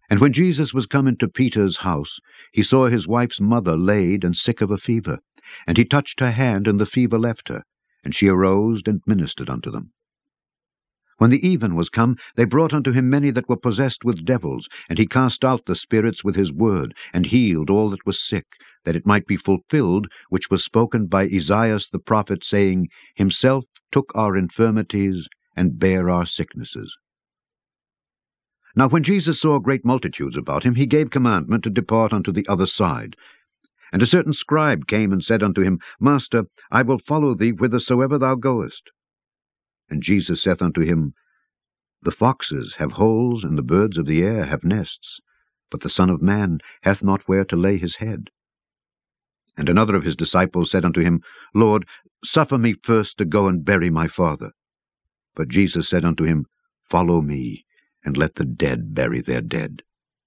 And when Jesus was come into Peter's house, he saw his wife's mother laid and sick of a fever. And he touched her hand, and the fever left her, and she arose and ministered unto them. When the even was come, they brought unto him many that were possessed with devils, and he cast out the spirits with his word, and healed all that was sick, that it might be fulfilled which was spoken by Esaias the prophet, saying, Himself took our infirmities, and bare our sicknesses. Now when Jesus saw great multitudes about him, he gave commandment to depart unto the other side. And a certain scribe came and said unto him, Master, I will follow thee whithersoever thou goest. And Jesus saith unto him, The foxes have holes, and the birds of the air have nests, but the Son of Man hath not where to lay his head. And another of his disciples said unto him, Lord, suffer me first to go and bury my father. But Jesus said unto him, Follow me, and let the dead bury their dead.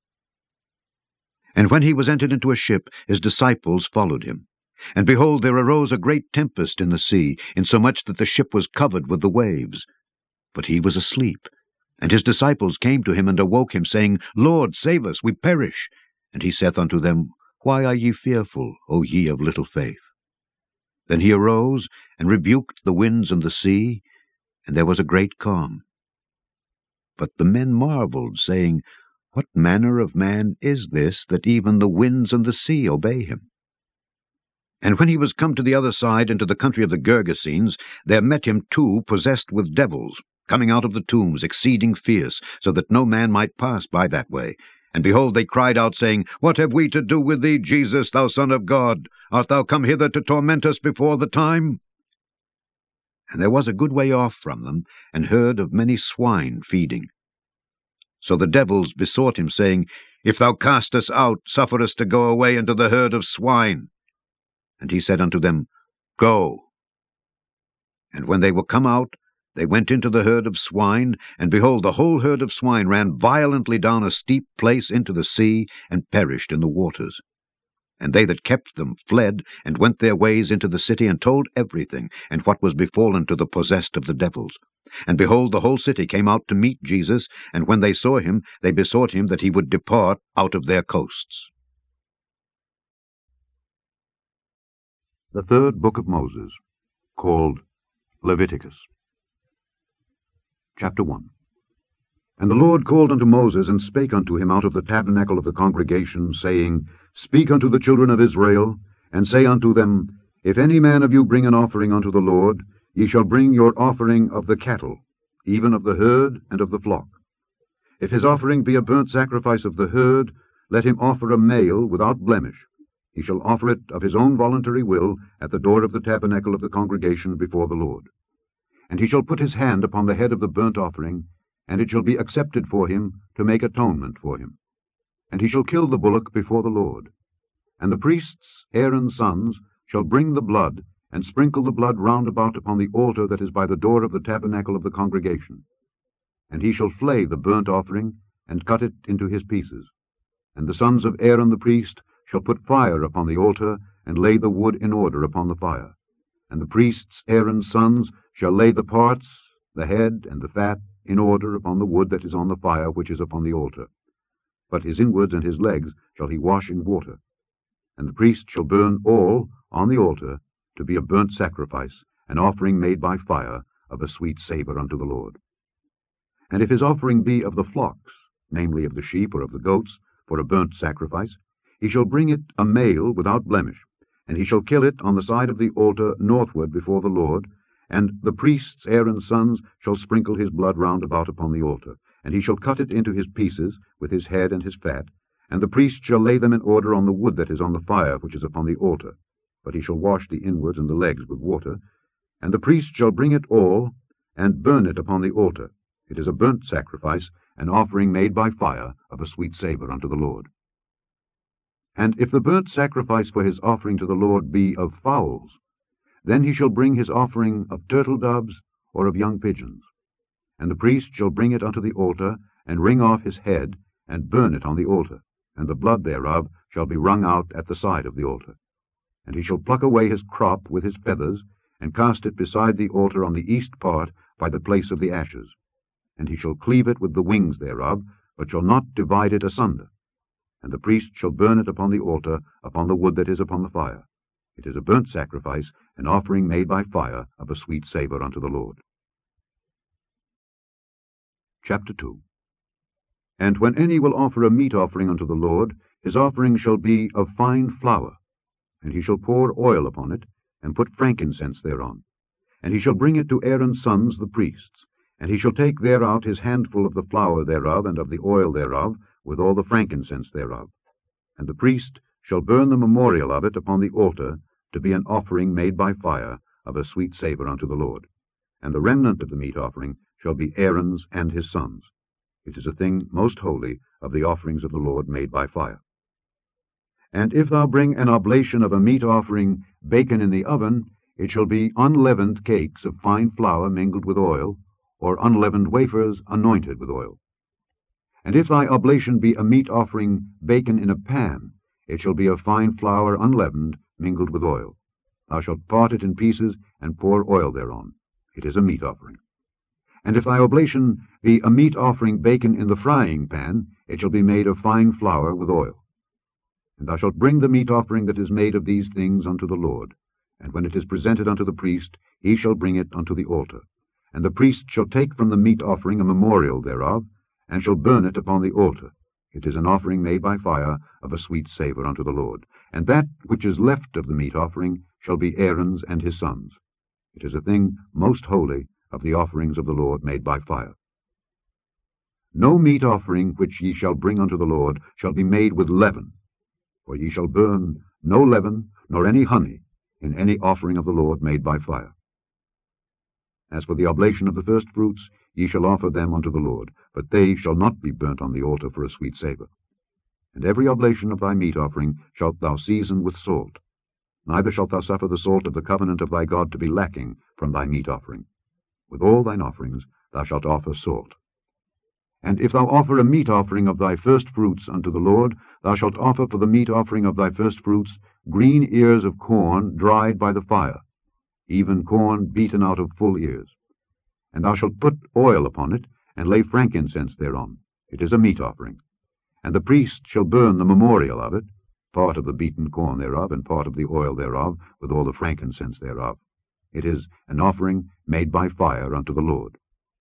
And when he was entered into a ship, his disciples followed him. And behold, there arose a great tempest in the sea, insomuch that the ship was covered with the waves. But he was asleep. And his disciples came to him, and awoke him, saying, Lord, save us, we perish. And he saith unto them, Why are ye fearful, O ye of little faith? Then he arose, and rebuked the winds and the sea, and there was a great calm. But the men marveled, saying, What manner of man is this, that even the winds and the sea obey him? And when he was come to the other side, into the country of the Gergesenes, there met him two possessed with devils, coming out of the tombs, exceeding fierce, so that no man might pass by that way. And behold, they cried out, saying, What have we to do with thee, Jesus, thou Son of God? Art thou come hither to torment us before the time? And there was a good way off from them an herd of many swine feeding. So the devils besought him, saying, If thou cast us out, suffer us to go away into the herd of swine. And he said unto them, Go. And when they were come out, they went into the herd of swine, and behold, the whole herd of swine ran violently down a steep place into the sea, and perished in the waters. And they that kept them fled, and went their ways into the city, and told everything, and what was befallen to the possessed of the devils. And behold, the whole city came out to meet Jesus, and when they saw him, they besought him that he would depart out of their coasts. The third book of Moses, called Leviticus. Chapter 1. And the Lord called unto Moses, and spake unto him out of the tabernacle of the congregation, saying, Speak unto the children of Israel, and say unto them, If any man of you bring an offering unto the Lord, ye shall bring your offering of the cattle, even of the herd and of the flock. If his offering be a burnt sacrifice of the herd, let him offer a male without blemish. He shall offer it of his own voluntary will at the door of the tabernacle of the congregation before the Lord. And he shall put his hand upon the head of the burnt offering, and it shall be accepted for him to make atonement for him. And he shall kill the bullock before the Lord. And the priests, Aaron's sons, shall bring the blood, and sprinkle the blood round about upon the altar that is by the door of the tabernacle of the congregation. And he shall flay the burnt offering, and cut it into his pieces. And the sons of Aaron the priest shall put fire upon the altar, and lay the wood in order upon the fire. And the priests, Aaron's sons, shall lay the parts, the head, and the fat, in order upon the wood that is on the fire which is upon the altar. But his inwards and his legs shall he wash in water. And the priest shall burn all on the altar to be a burnt sacrifice, an offering made by fire, of a sweet savour unto the Lord. And if his offering be of the flocks, namely of the sheep or of the goats, for a burnt sacrifice, he shall bring it a male without blemish, and he shall kill it on the side of the altar northward before the Lord, and the priests, Aaron's sons, shall sprinkle his blood round about upon the altar, and he shall cut it into his pieces, with his head and his fat, and the priest shall lay them in order on the wood that is on the fire which is upon the altar. But he shall wash the inwards and the legs with water, and the priest shall bring it all, and burn it upon the altar. It is a burnt sacrifice, an offering made by fire, of a sweet savour unto the Lord. And if the burnt sacrifice for his offering to the Lord be of fowls, then he shall bring his offering of turtle-doves or of young pigeons. And the priest shall bring it unto the altar, and wring off his head, and burn it on the altar, and the blood thereof shall be wrung out at the side of the altar. And he shall pluck away his crop with his feathers, and cast it beside the altar on the east part by the place of the ashes. And he shall cleave it with the wings thereof, but shall not divide it asunder. And the priest shall burn it upon the altar, upon the wood that is upon the fire. It is a burnt sacrifice, an offering made by fire, of a sweet savour unto the Lord. Chapter 2. And when any will offer a meat offering unto the Lord, his offering shall be of fine flour, and he shall pour oil upon it, and put frankincense thereon. And he shall bring it to Aaron's sons the priests, and he shall take thereout his handful of the flour thereof, and of the oil thereof, with all the frankincense thereof. And the priest shall burn the memorial of it upon the altar, to be an offering made by fire, of a sweet savour unto the Lord. And the remnant of the meat offering shall be Aaron's and his sons. It is a thing most holy of the offerings of the Lord made by fire. And if thou bring an oblation of a meat offering baken in the oven, it shall be unleavened cakes of fine flour mingled with oil, or unleavened wafers anointed with oil. And if thy oblation be a meat offering baken in a pan, it shall be of fine flour unleavened, mingled with oil. Thou shalt part it in pieces, and pour oil thereon. It is a meat offering. And if thy oblation be a meat offering baken in the frying pan, it shall be made of fine flour with oil. And thou shalt bring the meat offering that is made of these things unto the Lord. And when it is presented unto the priest, he shall bring it unto the altar. And the priest shall take from the meat offering a memorial thereof, and shall burn it upon the altar. It is an offering made by fire, of a sweet savour unto the Lord. And that which is left of the meat offering shall be Aaron's and his sons. It is a thing most holy of the offerings of the Lord made by fire. No meat offering which ye shall bring unto the Lord shall be made with leaven, for ye shall burn no leaven nor any honey in any offering of the Lord made by fire. As for the oblation of the firstfruits, ye shall offer them unto the Lord, but they shall not be burnt on the altar for a sweet savour. And every oblation of thy meat offering shalt thou season with salt. Neither shalt thou suffer the salt of the covenant of thy God to be lacking from thy meat offering. With all thine offerings thou shalt offer salt. And if thou offer a meat offering of thy firstfruits unto the Lord, thou shalt offer for the meat offering of thy firstfruits green ears of corn dried by the fire, even corn beaten out of full ears. And thou shalt put oil upon it, and lay frankincense thereon. It is a meat offering. And the priest shall burn the memorial of it, part of the beaten corn thereof, and part of the oil thereof, with all the frankincense thereof. It is an offering made by fire unto the Lord.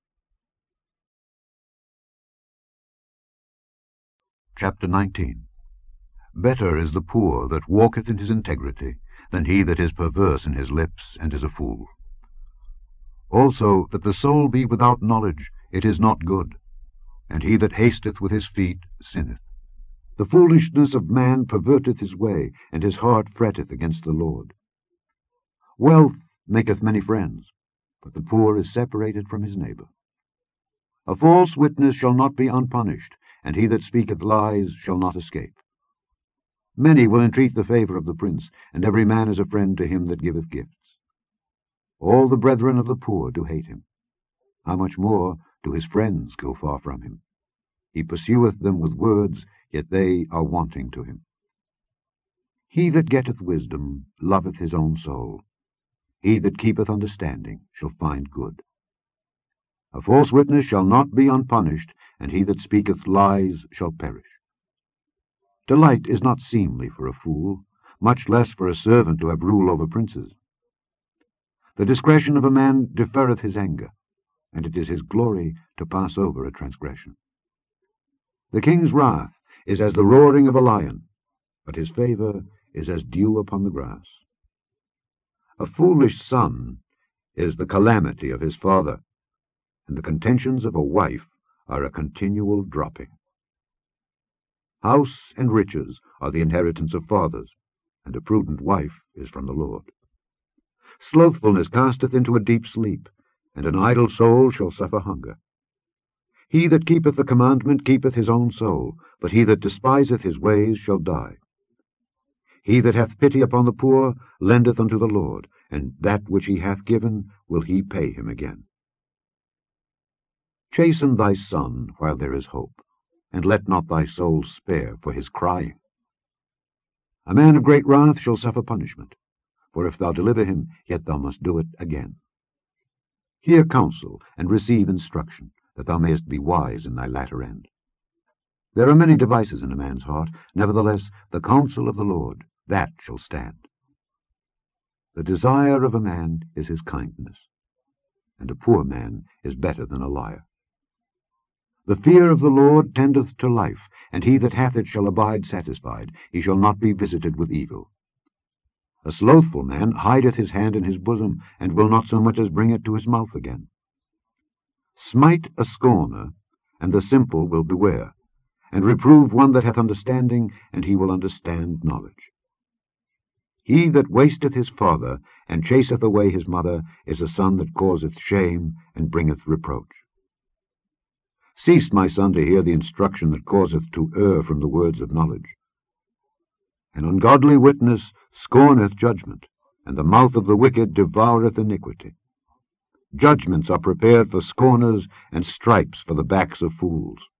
Chapter 19. Better is the poor that walketh in his integrity, than he that is perverse in his lips, and is a fool. Also that the soul be without knowledge, it is not good, and he that hasteth with his feet sinneth. The foolishness of man perverteth his way, and his heart fretteth against the Lord. Wealth maketh many friends, but the poor is separated from his neighbour. A false witness shall not be unpunished, and he that speaketh lies shall not escape. Many will entreat the favour of the prince, and every man is a friend to him that giveth gifts. All the brethren of the poor do hate him. How much more do his friends go far from him? He pursueth them with words, yet they are wanting to him. He that getteth wisdom loveth his own soul. He that keepeth understanding shall find good. A false witness shall not be unpunished, and he that speaketh lies shall perish. Delight is not seemly for a fool, much less for a servant to have rule over princes. The discretion of a man deferreth his anger, and it is his glory to pass over a transgression. The king's wrath is as the roaring of a lion, but his favour is as dew upon the grass. A foolish son is the calamity of his father, and the contentions of a wife are a continual dropping. House and riches are the inheritance of fathers, and a prudent wife is from the Lord. Slothfulness casteth into a deep sleep, and an idle soul shall suffer hunger. He that keepeth the commandment keepeth his own soul, but he that despiseth his ways shall die. He that hath pity upon the poor lendeth unto the Lord, and that which he hath given will he pay him again. Chasten thy son while there is hope, and let not thy soul spare for his crying. A man of great wrath shall suffer punishment, for if thou deliver him, yet thou must do it again. Hear counsel, and receive instruction, that thou mayest be wise in thy latter end. There are many devices in a man's heart, nevertheless the counsel of the Lord, that shall stand. The desire of a man is his kindness, and a poor man is better than a liar. The fear of the Lord tendeth to life, and he that hath it shall abide satisfied. He shall not be visited with evil. A slothful man hideth his hand in his bosom, and will not so much as bring it to his mouth again. Smite a scorner, and the simple will beware, and reprove one that hath understanding, and he will understand knowledge. He that wasteth his father, and chaseth away his mother, is a son that causeth shame, and bringeth reproach. Cease, my son, to hear the instruction that causeth to err from the words of knowledge. An ungodly witness scorneth judgment, and the mouth of the wicked devoureth iniquity. Judgments are prepared for scorners, and stripes for the backs of fools.